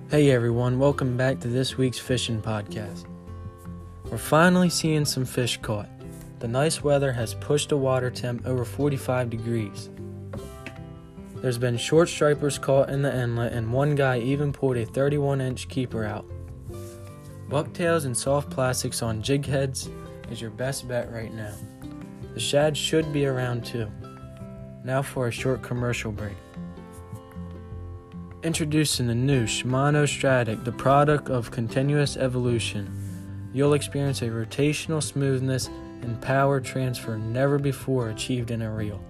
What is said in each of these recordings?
Hey everyone, welcome back to this week's fishing podcast. We're finally seeing some fish caught. The nice weather has pushed the water temp over 45 degrees. There's been short stripers caught in the inlet, and one guy even pulled a 31-inch keeper out. Bucktails and soft plastics on jig heads is your best bet right now. The shad should be around too. Now for a short commercial break. Introducing the new Shimano Stratic, the product of continuous evolution. You'll experience a rotational smoothness and power transfer never before achieved in a reel.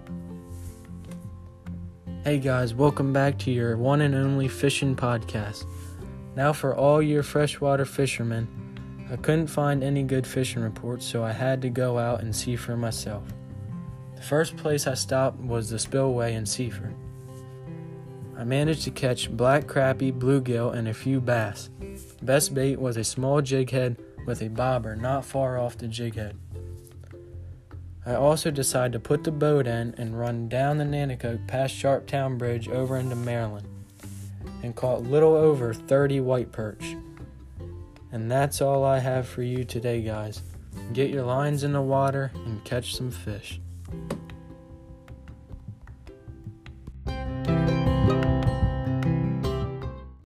Hey guys, welcome back to your one and only fishing podcast. Now for all your freshwater fishermen, I couldn't find any good fishing reports, so I had to go out and see for myself. The first place I stopped was the Spillway in Seaford. I managed to catch black crappie, bluegill, and a few bass. Best bait was a small jig head with a bobber not far off the jig head. I also decided to put the boat in and run down the Nanticoke past Sharptown Bridge over into Maryland and caught little over 30 white perch. And that's all I have for you today, guys. Get your lines in the water and catch some fish.